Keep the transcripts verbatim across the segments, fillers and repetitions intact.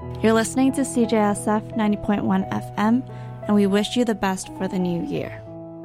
You're listening to C J S F ninety point one F M, and we wish you the best for the new year.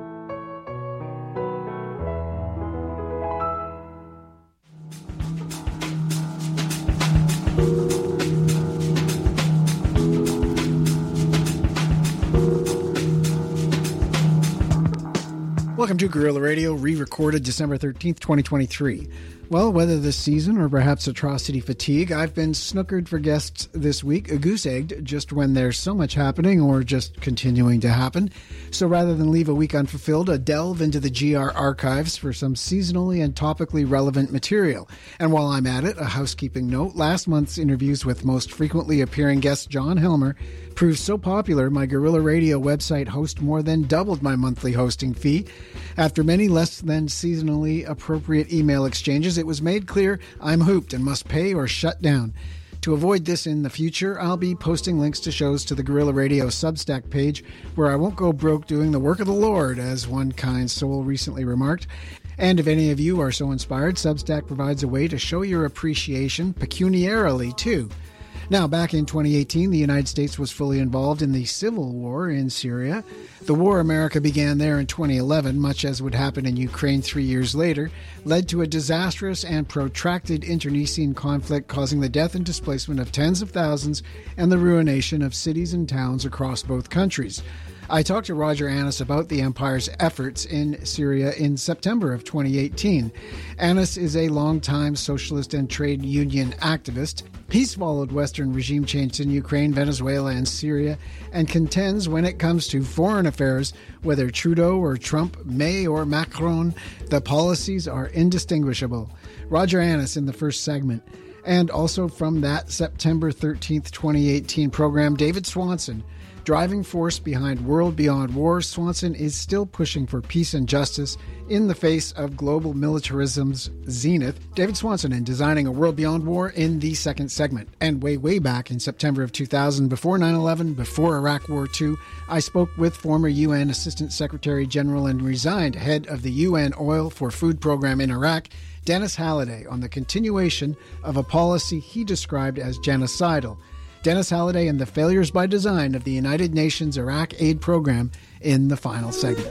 Welcome to Guerrilla Radio, re-recorded December thirteenth, twenty twenty-three. Well, whether this season or perhaps atrocity fatigue, I've been snookered for guests this week, a goose-egged just when there's so much happening or just continuing to happen. So rather than leave a week unfulfilled, a delve into the G R archives for some seasonally and topically relevant material. And while I'm at it, a housekeeping note, last month's interviews with most frequently appearing guest John Helmer proved so popular, my Guerrilla Radio website host more than doubled my monthly hosting fee. After many less than seasonally appropriate email exchanges, it was made clear I'm hooped and must pay or shut down. To avoid this in the future, I'll be posting links to shows to the Guerrilla Radio Substack page, where I won't go broke doing the work of the Lord, as one kind soul recently remarked. And if any of you are so inspired, Substack provides a way to show your appreciation pecuniarily, too. Now, back in twenty eighteen, the United States was fully involved in the civil war in Syria. The war America began there in twenty eleven, much as would happen in Ukraine three years later, led to a disastrous and protracted internecine conflict causing the death and displacement of tens of thousands and the ruination of cities and towns across both countries. I talked to Roger Annis about the Empire's efforts in Syria in September of twenty eighteen. Annis is a longtime socialist and trade union activist. He's followed Western regime change in Ukraine, Venezuela, and Syria, and contends when it comes to foreign affairs, whether Trudeau or Trump, May or Macron, the policies are indistinguishable. Roger Annis in the first segment. And also from that September thirteenth, twenty eighteen program, David Swanson. Driving force behind World Beyond War, Swanson is still pushing for peace and justice in the face of global militarism's zenith. David Swanson in Designing a World Beyond War in the second segment. And way, way back in September of two thousand, before nine eleven, before Iraq War Two, I spoke with former U N Assistant Secretary General and resigned head of the U N Oil for Food Program in Iraq, Dennis Halliday, on the continuation of a policy he described as genocidal. Dennis Halliday and the failures by design of the United Nations Iraq Aid Program in the final segment.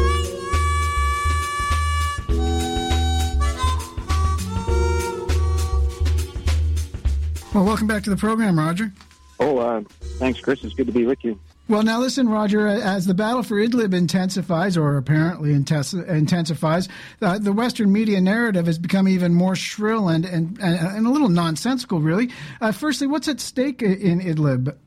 Well, welcome back to the program, Roger. Oh, uh, thanks, Chris. It's good to be with you. Well, now listen, Roger, as the battle for Idlib intensifies, or apparently intensifies, uh, the Western media narrative has become even more shrill and, and, and a little nonsensical, really. Uh, firstly, what's at stake in Idlib?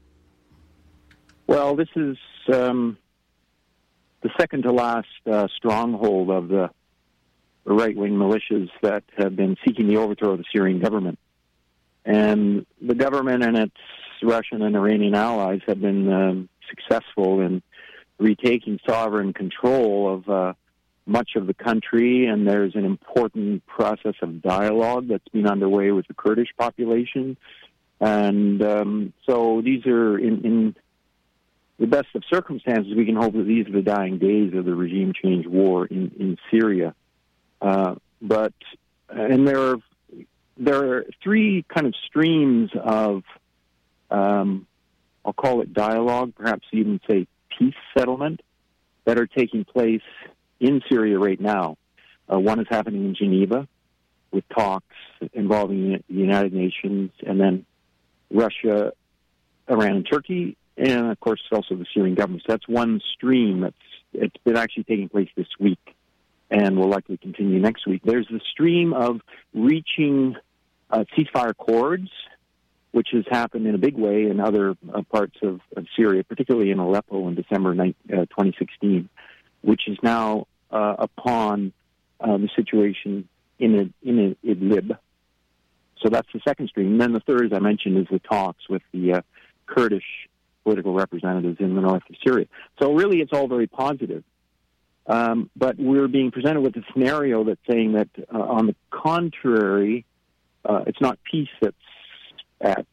Well, this is um, the second-to-last uh, stronghold of the right-wing militias that have been seeking the overthrow of the Syrian government. And the government and its Russian and Iranian allies have been um, successful in retaking sovereign control of uh, much of the country, and there's an important process of dialogue that's been underway with the Kurdish population. And um, so these are, in, in the best of circumstances, we can hope that these are the dying days of the regime change war in, in Syria. Uh, but, and there are, there are three kind of streams of Um, I'll call it dialogue, perhaps even say peace settlement, that are taking place in Syria right now. Uh, one is happening in Geneva with talks involving the United Nations, and then Russia, Iran, and Turkey, and of course also the Syrian government. So that's one stream that's it's been actually taking place this week and will likely continue next week. There's the stream of reaching uh, ceasefire accords, which has happened in a big way in other uh, parts of, of Syria, particularly in Aleppo in December uh, twenty sixteen, which is now uh, upon uh, the situation in, in Idlib. So that's the second stream. And then the third, as I mentioned, is the talks with the uh, Kurdish political representatives in the north of Syria. So really it's all very positive. Um, but we're being presented with a scenario that's saying that, uh, on the contrary, uh, it's not peace that's at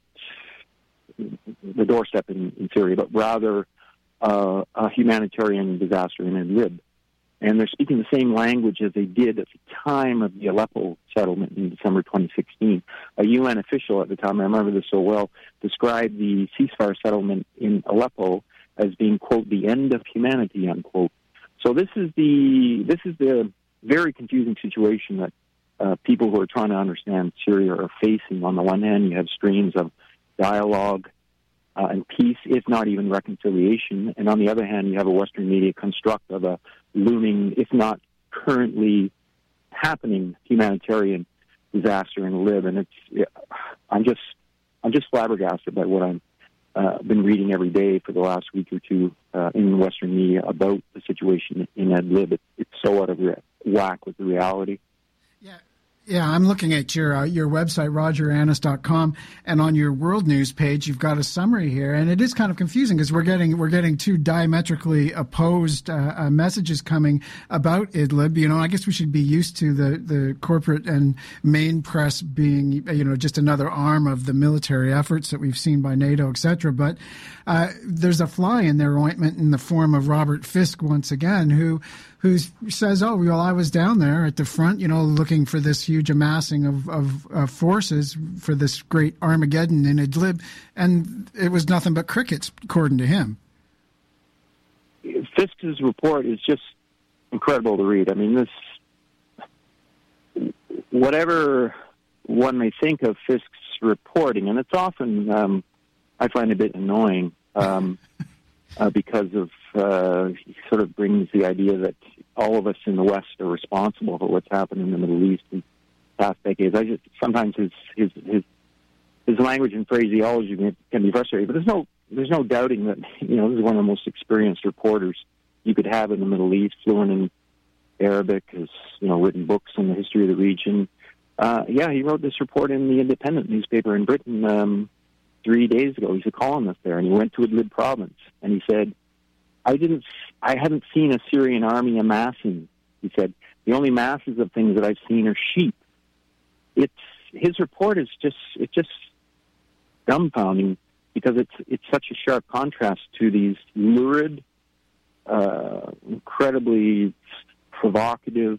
the doorstep in, in Syria, but rather uh, a humanitarian disaster in Idlib. and they're speaking the same language as they did at the time of the Aleppo settlement in December twenty sixteen. A U N official at the time, I remember this so well, described the ceasefire settlement in Aleppo as being, quote, the end of humanity, unquote. So this is the this is the very confusing situation that uh, people who are trying to understand Syria are facing. On the one hand, you have streams of dialogue uh, and peace, if not even reconciliation. And on the other hand, you have a Western media construct of a looming, if not currently happening, humanitarian disaster in Lib. And it's, I'm just, I'm just flabbergasted by what I'm uh, been reading every day for the last week or two uh, in Western media about the situation in Idlib. It, it's so out of whack with the reality. Yeah. Yeah, I'm looking at your uh, your website, roger annis dot com, and on your World News page, you've got a summary here, and it is kind of confusing because we're getting we're getting two diametrically opposed uh, uh, messages coming about Idlib. You know, I guess we should be used to the, the corporate and main press being, you know, just another arm of the military efforts that we've seen by NATO, et cetera. But uh, there's a fly in their ointment in the form of Robert Fisk once again, who. who says, oh, well, I was down there at the front, you know, looking for this huge amassing of, of, of forces for this great Armageddon in Idlib, and it was nothing but crickets, according to him. Fisk's report is just incredible to read. I mean, this, whatever one may think of Fisk's reporting, and it's often, um, I find a bit annoying, um, Uh, because of uh, he sort of brings the idea that all of us in the West are responsible for what's happened in the Middle East in the past decades. I just sometimes his his his, his language and phraseology can, can be frustrating, but there's no there's no doubting that you know this is one of the most experienced reporters you could have in the Middle East, fluent in Arabic, has you know written books on the history of the region. Uh, yeah, he wrote this report in the Independent newspaper in Britain. Um, Three days ago, he's a columnist there, and he went to Idlib province, and he said, "I didn't, I haven't seen a Syrian army amassing." He said, "The only masses of things that I've seen are sheep." It's his report is just, it's just dumbfounding because it's it's such a sharp contrast to these lurid, uh, incredibly provocative.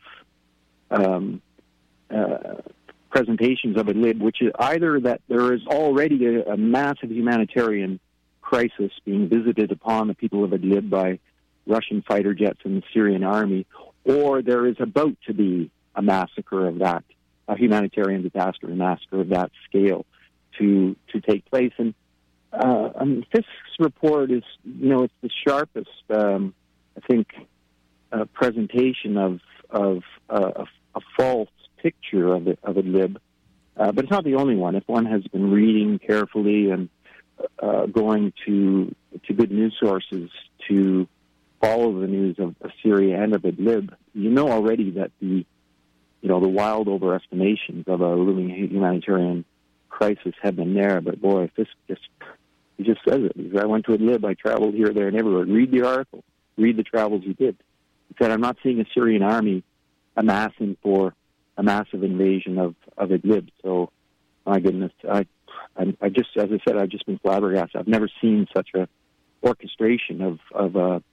Um, uh, presentations of Idlib, which is either that there is already a, a massive humanitarian crisis being visited upon the people of Idlib by Russian fighter jets and the Syrian army, or there is about to be a massacre of that, a humanitarian disaster, a massacre of that scale to to take place. And uh, I mean, Fisk's report is, you know, it's the sharpest, um, I think, uh, presentation of of uh, a, a false picture of it, of Idlib, uh, but it's not the only one. If one has been reading carefully and uh, going to to good news sources to follow the news of, of Syria and of Idlib, you know already that the you know the wild overestimations of a looming humanitarian crisis have been there. But boy, if this just he just says it. He said, I went to Idlib. I traveled here, there, and everywhere. Read the article. Read the travels he did. He said, I'm not seeing a Syrian army amassing for a massive invasion of, of Idlib. So, my goodness, I, I, I just, as I said, I've just been flabbergasted. I've never seen such a orchestration of of a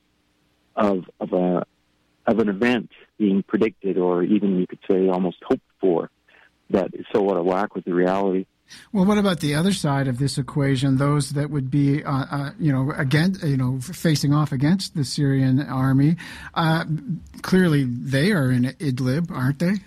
of of a of an event being predicted, or even you could say almost hoped for, that is so out of whack with the reality. Well, what about the other side of this equation? Those that would be, uh, uh, you know, against, you know, facing off against the Syrian army. Uh, clearly, they are in Idlib, aren't they?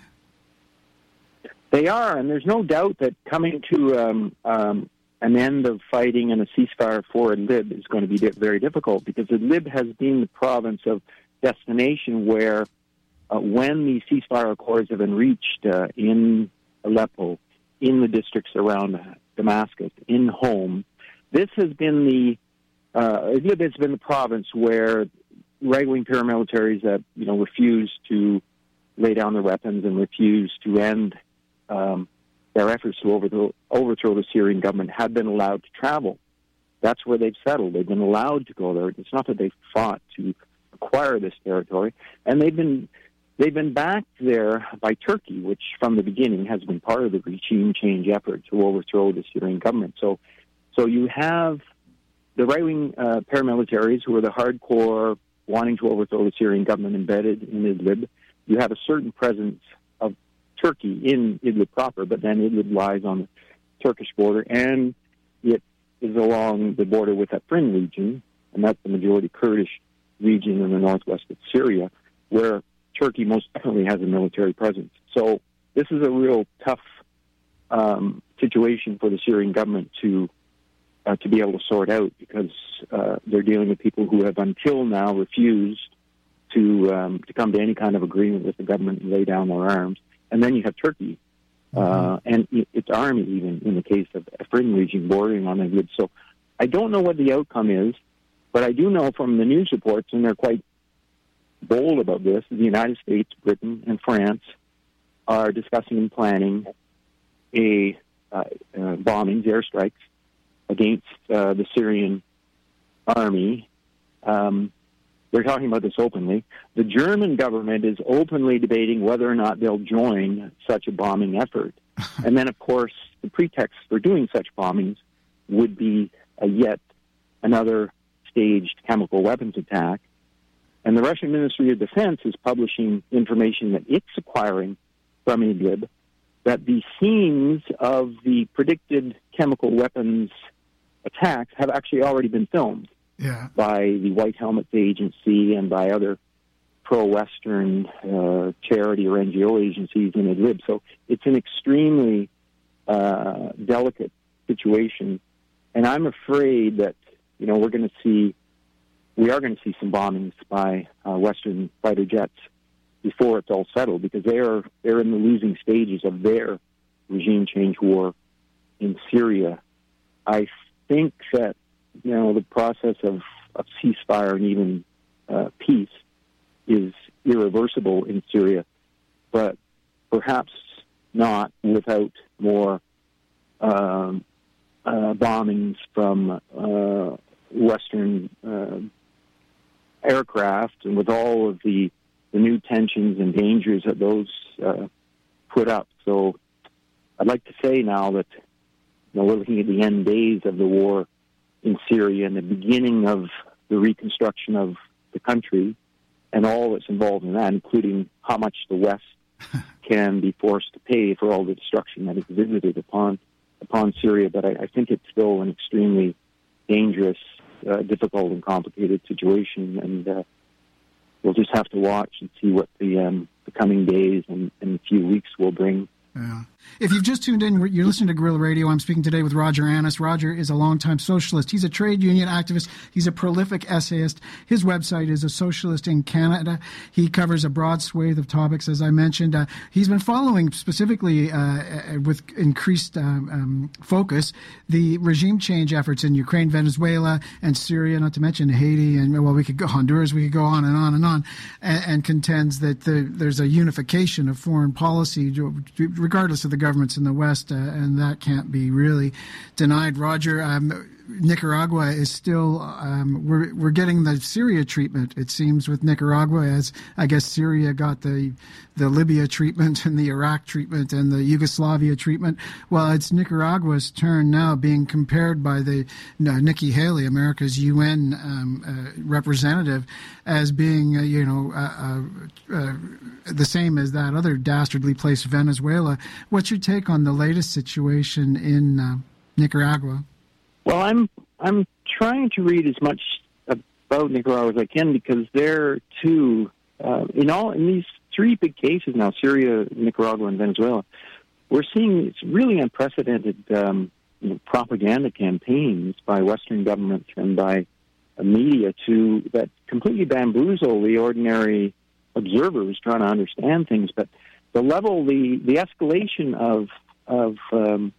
They are, and there's no doubt that coming to um, um, an end of fighting and a ceasefire for Idlib is going to be very difficult, because Idlib has been the province of destination where, uh, when the ceasefire accords have been reached uh, in Aleppo, in the districts around Damascus, in Home, this has been the uh, Idlib has been the province where right-wing paramilitaries that you know refused to lay down their weapons and refused to end Um, their efforts to overthrow, overthrow the Syrian government had been allowed to travel. That's where they've settled. They've been allowed to go there. It's not that they've fought to acquire this territory, and they've been they've been backed there by Turkey, which from the beginning has been part of the regime change effort to overthrow the Syrian government. So, so you have the right-wing uh, paramilitaries, who are the hardcore wanting to overthrow the Syrian government embedded in Idlib. You have a certain presence of Turkey in Idlib proper, but then Idlib lies on the Turkish border, and it is along the border with Afrin region, and that's the majority Kurdish region in the northwest of Syria, where Turkey most definitely has a military presence. So this is a real tough um, situation for the Syrian government to uh, to be able to sort out, because uh, they're dealing with people who have until now refused to um, to come to any kind of agreement with the government and lay down their arms. And then you have Turkey uh, and its army, even in the case of Afrin region bordering on Idlib. So I don't know what the outcome is, but I do know from the news reports, and they're quite bold about this, the United States, Britain, and France are discussing and planning a uh, uh, bombings, airstrikes against uh, the Syrian army. Um, they're talking about this openly. The German government is openly debating whether or not they'll join such a bombing effort. And then, of course, the pretext for doing such bombings would be a yet another staged chemical weapons attack. And the Russian Ministry of Defense is publishing information that it's acquiring from Idlib, that the scenes of the predicted chemical weapons attacks have actually already been filmed yeah. by the White Helmets Agency and by other pro-Western uh, charity or N G O agencies in Idlib. So it's an extremely uh, delicate situation. And I'm afraid that, you know, we're going to see, we are going to see some bombings by uh, Western fighter jets before it's all settled, because they are they're in the losing stages of their regime change war in Syria. I think that, you know, the process of, of ceasefire and even uh, peace is irreversible in Syria, but perhaps not without more um, uh, bombings from uh, Western uh, aircraft, and with all of the the new tensions and dangers that those uh, put up. So I'd like to say now that, you know, we're looking at the end days of the war in Syria and the beginning of the reconstruction of the country and all that's involved in that, including how much the West can be forced to pay for all the destruction that is visited upon upon Syria. But I, I think it's still an extremely dangerous, uh, difficult, and complicated situation, and uh, we'll just have to watch and see what the, um, the coming days and, and a few weeks will bring. Yeah. If you've just tuned in, you're listening to Guerrilla Radio. I'm speaking today with Roger Annis. Roger is a longtime socialist. He's a trade union activist. He's a prolific essayist. His website is A Socialist in Canada. He covers a broad swathe of topics, as I mentioned. Uh, he's been following specifically uh, with increased um, um, focus the regime change efforts in Ukraine, Venezuela, and Syria, not to mention Haiti, and, well, we could go Honduras, we could go on and on and on, and, and contends that the, there's a unification of foreign policy regardless of the governments in the West, uh, and that can't be really denied. Roger, um, Nicaragua is still, um, we're, we're getting the Syria treatment, it seems, with Nicaragua, as I guess Syria got the, the Libya treatment and the Iraq treatment and the Yugoslavia treatment. Well, it's Nicaragua's turn now, being compared by the uh, Nikki Haley, America's U N um, uh, representative, as being, uh, you know, uh, uh, uh, the same as that other dastardly place, Venezuela. What's your take on the latest situation in uh, Nicaragua? Well, I'm I'm trying to read as much about Nicaragua as I can, because there too, uh, in all in these three big cases now, Syria, Nicaragua, and Venezuela, we're seeing it's really unprecedented um, you know, propaganda campaigns by Western governments and by uh, media to that completely bamboozle the ordinary observers trying to understand things. But the level, the the escalation of of um,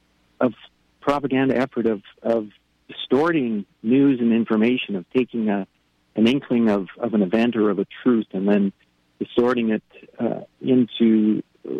of propaganda effort of, of distorting news and information, of taking a, an inkling of, of an event or of a truth and then distorting it uh, into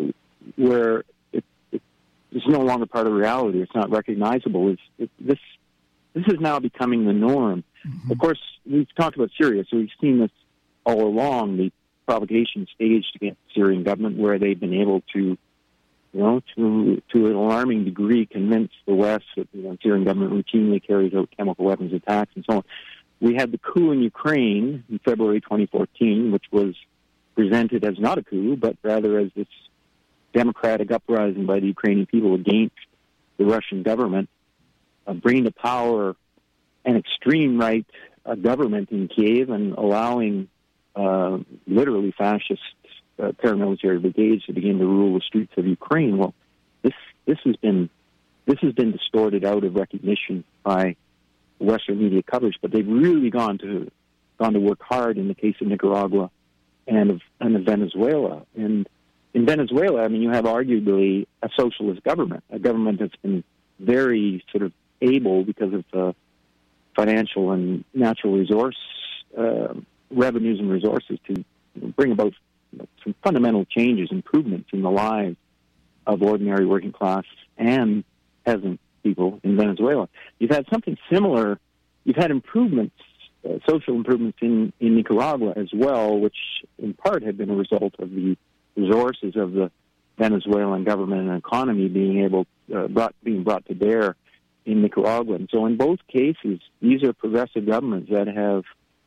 where it, it, it's no longer part of reality, it's not recognizable. It's, it, this this is now becoming the norm. Mm-hmm. Of course, we've talked about Syria, so we've seen this all along, the provocation staged against the Syrian government, where they've been able to You know, to to an alarming degree, convince the West that the you know, Syrian government routinely carries out chemical weapons attacks and so on. we had the coup in Ukraine in February twenty fourteen, which was presented as not a coup, but rather as this democratic uprising by the Ukrainian people against the Russian government, uh, bringing to power an extreme right uh, government in Kiev and allowing uh, literally fascist uh, paramilitary brigades to begin to rule the streets of Ukraine. Well, this this has been this has been distorted out of recognition by Western media coverage, but they've really gone to gone to work hard in the case of Nicaragua and of, and of Venezuela. And in Venezuela, I mean, you have arguably a socialist government, a government that's been very sort of able because of uh, financial and natural resource uh, revenues and resources to bring about you know, some fundamental changes, improvements in the lives of ordinary working class and peasant people in Venezuela. You've had something similar. You've had improvements, uh, social improvements in, in Nicaragua as well, which in part have been a result of the resources of the Venezuelan government and economy being able uh, brought being brought to bear in Nicaragua. And so in both cases, these are progressive governments that have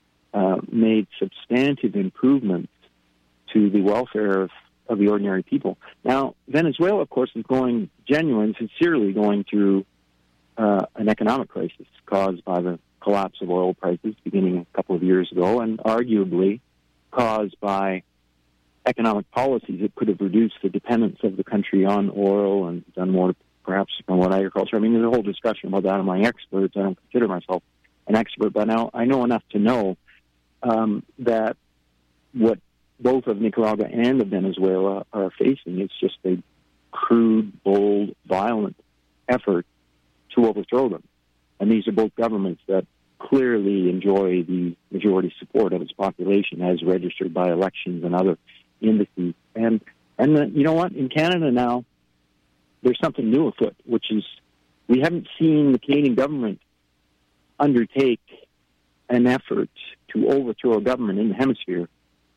uh, made substantive improvements to the welfare of, of the ordinary people. Now, Venezuela, of course, is going genuine, sincerely going through uh, an economic crisis caused by the collapse of oil prices beginning a couple of years ago, and arguably caused by economic policies that could have reduced the dependence of the country on oil and done more to perhaps promote agriculture. I mean, there's a whole discussion about that among experts. I don't consider myself an expert, but now I know enough to know um, that what both of Nicaragua and of Venezuela are facing is just a crude, bold, violent effort to overthrow them. And these are both governments that clearly enjoy the majority support of its population as registered by elections and other indices. And, and the, you know what? In Canada now, there's something new afoot, which is we haven't seen the Canadian government undertake an effort to overthrow a government in the hemisphere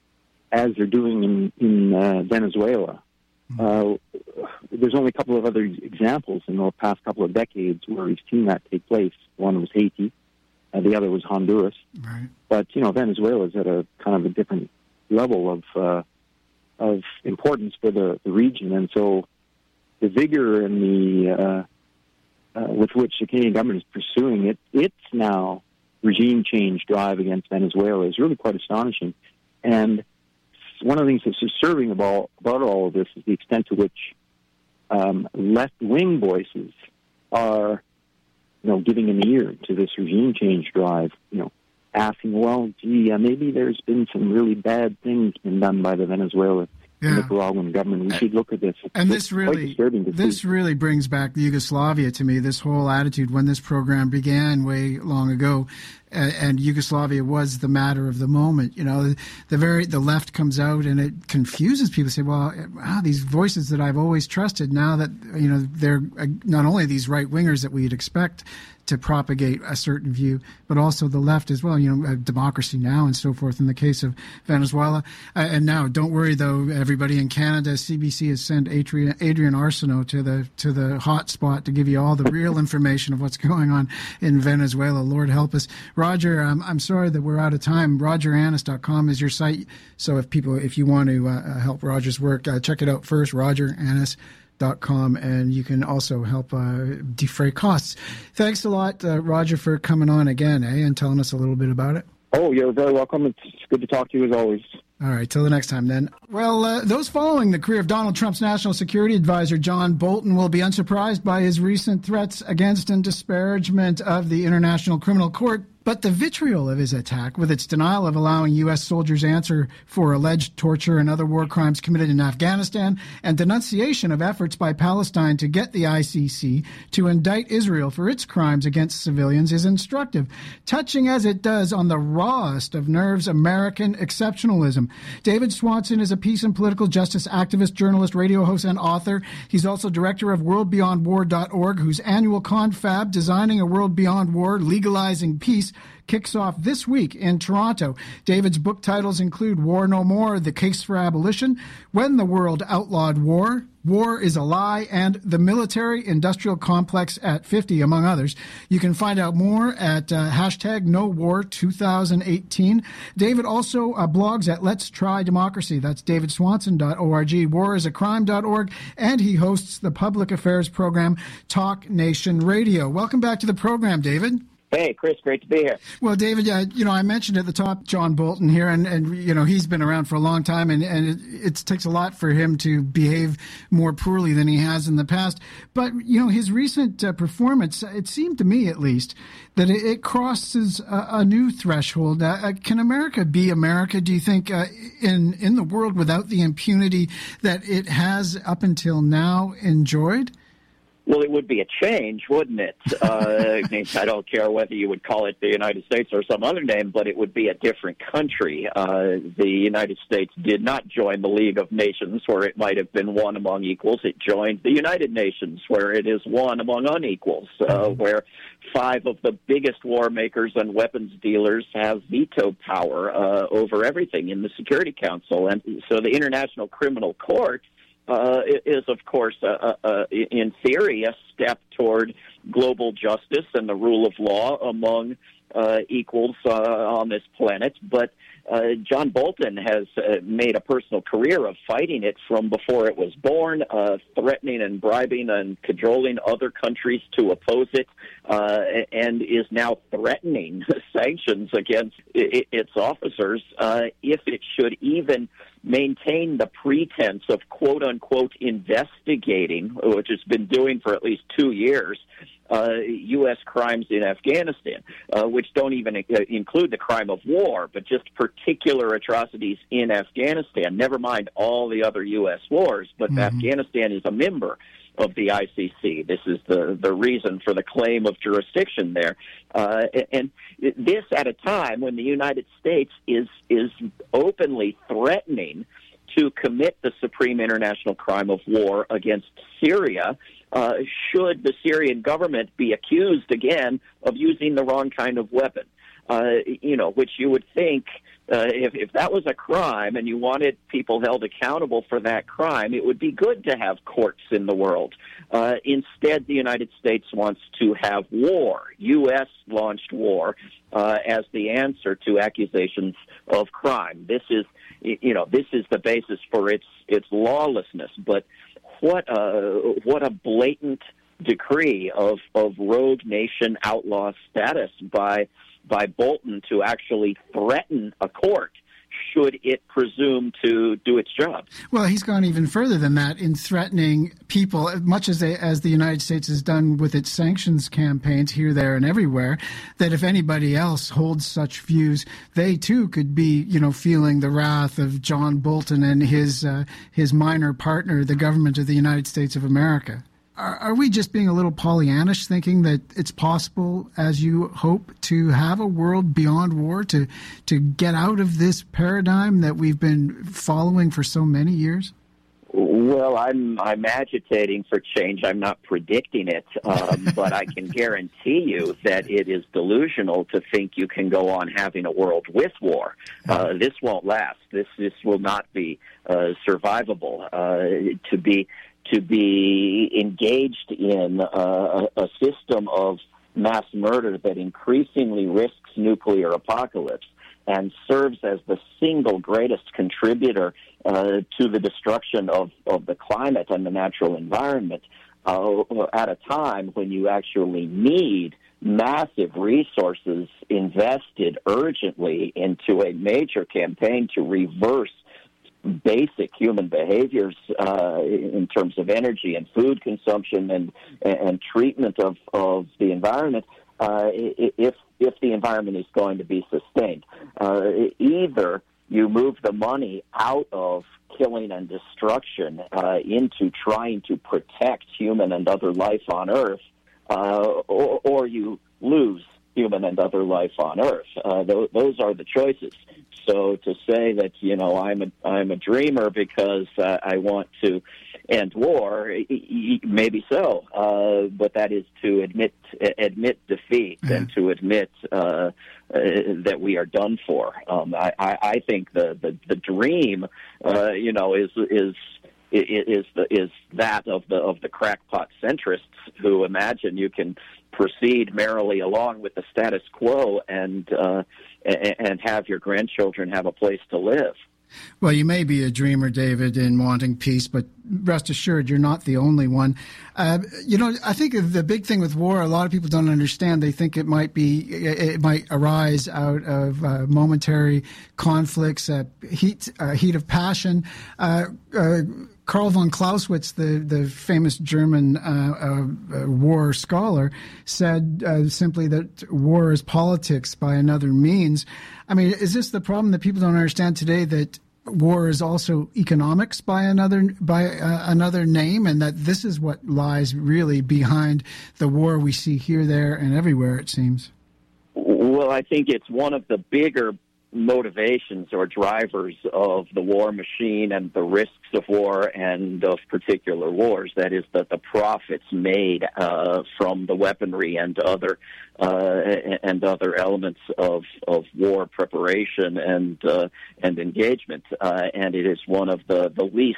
as they're doing in, in uh, Venezuela. Uh, there's only a couple of other examples in the past couple of decades where we've seen that take place. One was Haiti, and the other was Honduras. Right. But, you know, Venezuela is at a kind of a different level of uh, of importance for the, the region. And so the vigor and the uh, uh, with which the Canadian government is pursuing it, its now regime change drive against Venezuela is really quite astonishing. And one of the things that's disturbing about, about all of this is the extent to which um, left-wing voices are, you know, giving an ear to this regime change drive, you know, asking, well, gee, uh, maybe there's been some really bad things been done by the Venezuela yeah. Nicaraguan government. We should look at this. It's, and this really, this see. really brings back Yugoslavia to me. This whole attitude when this program began way long ago, uh, and Yugoslavia was the matter of the moment. You know, the, the very the left comes out and it confuses people. Say, well, wow, these voices that I've always trusted, now that you know they're uh, not only these right wingers that we'd expect to propagate a certain view, but also the left as well, you know, uh, democracy now and so forth in the case of Venezuela. Uh, and now, don't worry, though, everybody in Canada, C B C has sent Adrian, Adrian Arsenault to the to the hot spot to give you all the real information of what's going on in Venezuela. Lord help us. Roger, um, I'm sorry that we're out of time. roger annis dot com is your site. So if people, if you want to uh, help Roger's work, uh, check it out first, roger annis dot com, and you can also help uh, defray costs. Thanks a lot, uh, Roger, for coming on again, eh, and telling us a little bit about it. Oh, you're very welcome. It's good to talk to you as always. All right, till the next time then. Well, uh, those following the career of Donald Trump's national security advisor, John Bolton, will be unsurprised by his recent threats against and disparagement of the International Criminal Court. But the vitriol of his attack, with its denial of allowing U S soldiers answer for alleged torture and other war crimes committed in Afghanistan, and denunciation of efforts by Palestine to get the I C C to indict Israel for its crimes against civilians, is instructive, touching as it does on the rawest of nerves American exceptionalism. David Swanson is a peace and political justice activist, journalist, radio host, and author. He's also director of world beyond war dot org, whose annual confab, Designing a World Beyond War, Legalizing Peace, kicks off this week in Toronto. David's book titles include War No More, The Case for Abolition, When the World Outlawed War, War is a Lie, and The Military-Industrial Complex at fifty, among others. You can find out more at uh, hashtag No War twenty eighteen. David also uh, blogs at Let's Try Democracy. That's david swanson dot org, war is a crime dot org, and he hosts the public affairs program Talk Nation Radio. Welcome back to the program, David. Hey, Chris, great to be here. Well, David, uh, you know, I mentioned at the top John Bolton here, and, and you know, he's been around for a long time, and, and it, it takes a lot for him to behave more poorly than he has in the past. But, you know, his recent uh, performance, it seemed to me at least, that it, it crosses a, a new threshold. Uh, can America be America, do you think, uh, in, in the world without the impunity that it has up until now enjoyed? Well, it would be a change, wouldn't it? Uh, I mean, I don't care whether you would call it the United States or some other name, but it would be a different country. Uh, the United States did not join the League of Nations, where it might have been one among equals. It joined the United Nations, where it is one among unequals, uh, where five of the biggest war makers and weapons dealers have veto power uh, over everything in the Security Council. And so the International Criminal Court Uh, is, of course, uh, uh, in theory, a step toward global justice and the rule of law among uh, equals uh, on this planet. But uh, John Bolton has uh, made a personal career of fighting it from before it was born, uh, threatening and bribing and cajoling other countries to oppose it, uh, and is now threatening sanctions against I- its officers uh, if it should even maintain the pretense of quote-unquote investigating, which it's been doing for at least two years, uh, U S crimes in Afghanistan, uh, which don't even uh, include the crime of war, but just particular atrocities in Afghanistan, never mind all the other U S wars, but mm-hmm. Afghanistan is a member of the I C C. This is the, the reason for the claim of jurisdiction there. Uh, and this at a time when the United States is is openly threatening to commit the supreme international crime of war against Syria, uh, should the Syrian government be accused again of using the wrong kind of weapon. Uh, you know, which you would think uh, if, if that was a crime and you wanted people held accountable for that crime, it would be good to have courts in the world. Uh, instead, the United States wants to have war, U S-launched war, uh, as the answer to accusations of crime. This is, you know, this is the basis for its its lawlessness. But what a what a blatant decree of of rogue nation outlaw status by. by Bolton to actually threaten a court should it presume to do its job. Well, he's gone even further than that in threatening people, much as they, as the United States has done with its sanctions campaigns here, there, and everywhere, that if anybody else holds such views, they too could be, you know, feeling the wrath of John Bolton and his uh, his minor partner, the government of the United States of America. Are, are we just being a little Pollyannish, thinking that it's possible, as you hope, to have a world beyond war, to to get out of this paradigm that we've been following for so many years? Well, I'm I'm agitating for change. I'm not predicting it, um, but I can guarantee you that it is delusional to think you can go on having a world with war. Uh, this won't last. This this will not be uh, survivable. Uh, to be to be engaged in uh, a system of mass murder that increasingly risks nuclear apocalypse and serves as the single greatest contributor uh, to the destruction of, of the climate and the natural environment uh, at a time when you actually need massive resources invested urgently into a major campaign to reverse basic human behaviors uh, in terms of energy and food consumption and and treatment of, of the environment, uh, if if the environment is going to be sustained. Uh, either you move the money out of killing and destruction uh, into trying to protect human and other life on Earth, uh, or, or you lose human and other life on Earth. Uh, th- those are the choices. So to say that, you know, I'm a I'm a dreamer because uh, I want to end war, maybe so, uh, but that is to admit admit defeat yeah. and to admit uh, that we are done for. Um, I, I, I think the the, the dream, uh, you know, is is. Is the is that of the of the crackpot centrists who imagine you can proceed merrily along with the status quo and uh, and have your grandchildren have a place to live. Well, you may be a dreamer, David, in wanting peace, but rest assured you're not the only one. Uh, you know, I think the big thing with war, a lot of people don't understand. They think it might be, it might arise out of uh, momentary conflicts, uh, heat, uh, heat of passion. Uh, uh, Karl von Clausewitz, the, the famous German uh, uh, war scholar, said uh, simply that war is politics by another means. I mean, is this the problem that people don't understand today, that war is also economics by another by uh, another name, and that this is what lies really behind the war we see here, there, and everywhere, it seems? Well, I think it's one of the bigger motivations or drivers of the war machine and the risks of war and of particular wars. That is, that the profits made uh, from the weaponry and other uh, and other elements of, of war preparation and uh, and engagement. Uh, and it is one of the the least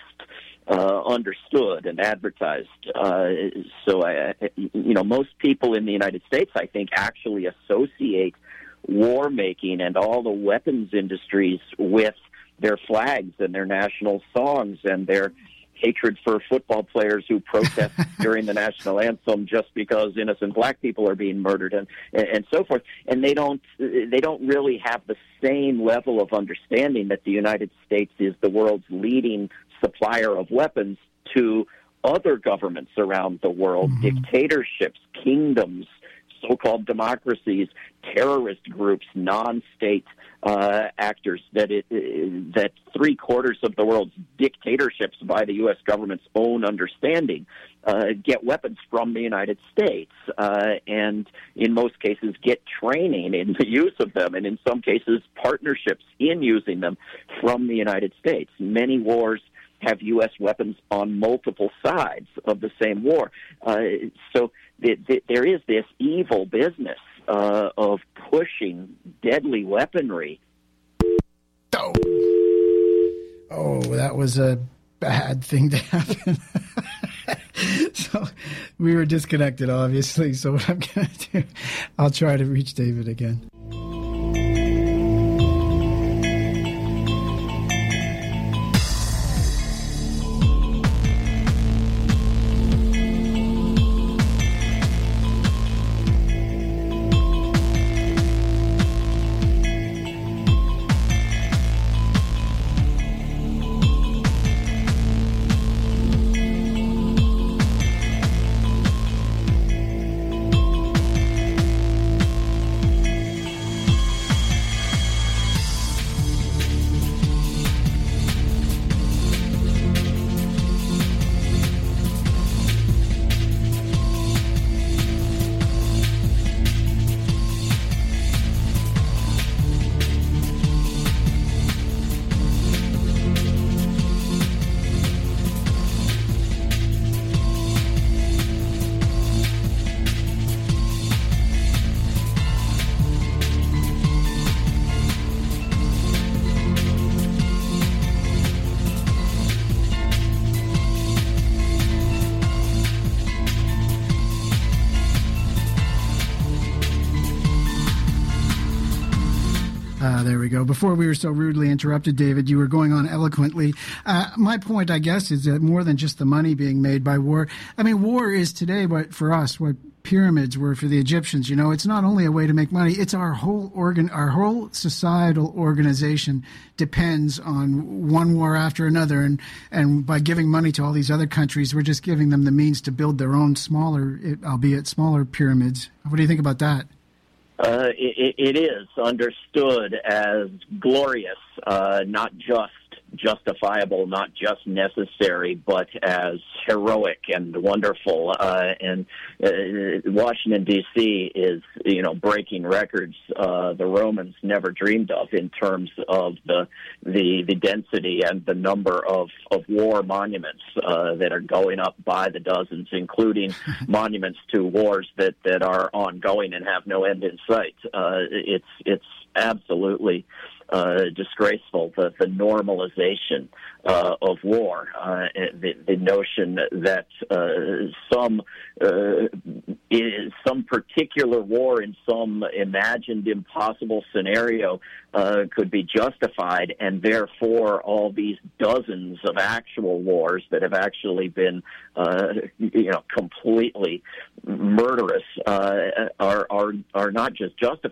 uh, understood and advertised. Uh, so, I, you know, most people in the United States, I think, actually associate war making and all the weapons industries with their flags and their national songs and their hatred for football players who protest during the national anthem just because innocent black people are being murdered and and so forth. And they don't they don't really have the same level of understanding that the United States is the world's leading supplier of weapons to other governments around the world, mm-hmm. dictatorships, kingdoms, so-called democracies, terrorist groups, non-state uh, actors, that it, that three-quarters of the world's dictatorships, by the U S government's own understanding, uh, get weapons from the United States, uh, and in most cases get training in the use of them, and in some cases partnerships in using them from the United States. Many wars have U S weapons on multiple sides of the same war. Uh, so th- th- there is this evil business uh, of pushing deadly weaponry. Oh. oh, that was a bad thing to happen. So we were disconnected, obviously. So what I'm going to do, I'll try to reach David again. Uh, there we go. Before we were so rudely interrupted, David, you were going on eloquently. Uh, my point, I guess, is that more than just the money being made by war. I mean, war is today what for us, what pyramids were for the Egyptians. You know, it's not only a way to make money; it's our whole organ, our whole societal organization depends on one war after another. And and by giving money to all these other countries, we're just giving them the means to build their own smaller, albeit smaller, pyramids. What do you think about that? Uh, it, it is understood as glorious, uh, not just justifiable, not just necessary, but as heroic and wonderful. Uh, and uh, Washington, D C is, you know, breaking records uh, the Romans never dreamed of in terms of the the, the density and the number of, of war monuments uh, that are going up by the dozens, including monuments to wars that, that are ongoing and have no end in sight. Uh, it's it's absolutely uh, disgraceful, the, the normalization uh, of war, uh, the, the notion that uh, some uh, is some particular war in some imagined impossible scenario uh, could be justified, and therefore all these dozens of actual wars that have actually been, uh, you know, completely murderous uh, are are are not just justified.